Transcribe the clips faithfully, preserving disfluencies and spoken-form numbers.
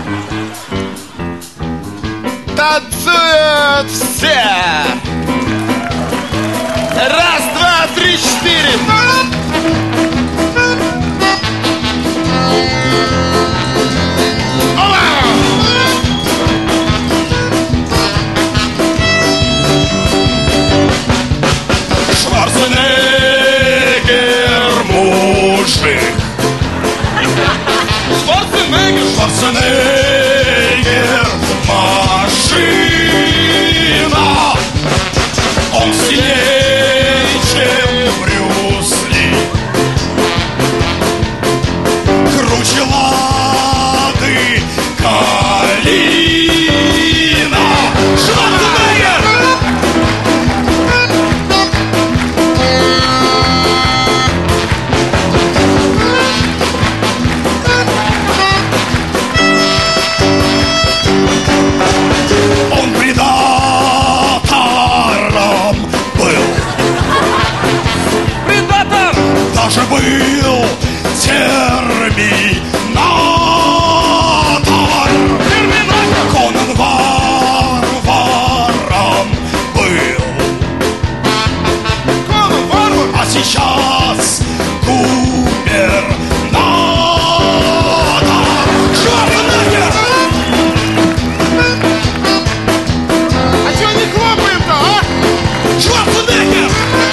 Танцуют все! Раз, два, три, четыре! Шварценеггер мужик. Шварценеггер! Шварценеггер машина. Он сильнее, чем Брюс Ли. Круче Лады Калина. Шварценеггер! Он предатором был. Предатор! Даже был терминатор. Терминатор! Конан варваром был. Конан варвар! А сейчас губернатор. Шварценеггер! А чё не хлопаем-то, а? Шварценеггер!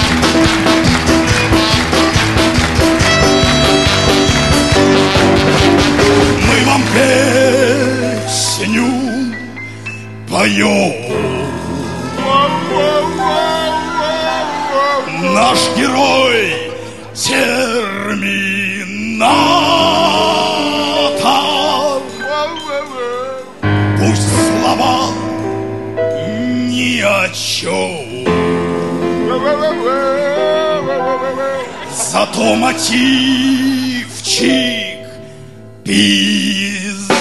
Мы вам песню поем. Наш герой терминатор. Пусть слова ни о чем, зато мотивчик пиздец.